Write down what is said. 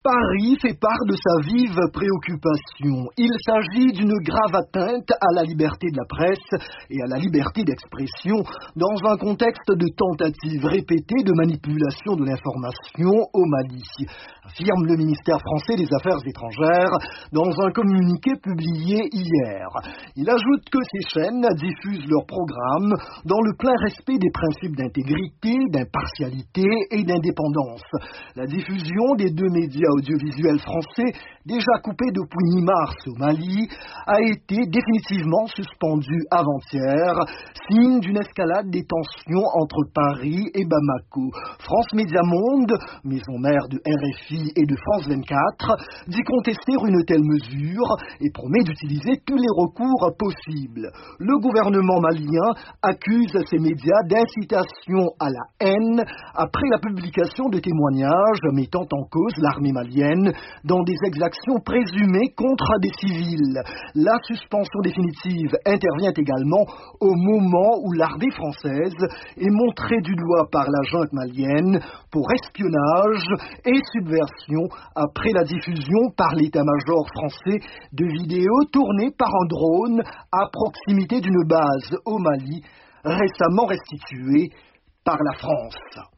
Paris fait part de sa vive préoccupation. Il s'agit d'une grave atteinte à la liberté de la presse et à la liberté d'expression dans un contexte de tentatives répétées de manipulation de l'information au Mali, affirme le ministère français des Affaires étrangères dans un communiqué publié hier. Il ajoute que ces chaînes diffusent leurs programmes dans le plein respect des principes d'intégrité, d'impartialité et d'indépendance. La diffusion des deux médias audiovisuels français, déjà coupés depuis mi-mars au Mali, a été définitivement suspendue avant-hier, signe d'une escalade des tensions entre Paris et Bamako. France Média Monde, maison mère de RFI et de France 24, dit contester une telle mesure et promet d'utiliser tous les recours possibles. Le gouvernement malien accuse ces médias d'incitation à la haine après la publication de témoignages mettant en cause l'armée malienne dans des exactions présumées contre des civils. La suspension définitive intervient également au moment où l'armée française est montrée du doigt par la junte malienne pour espionnage et subversion après la diffusion par l'état-major français de vidéos tournées par un drone à proximité d'une base au Mali récemment restituée par la France.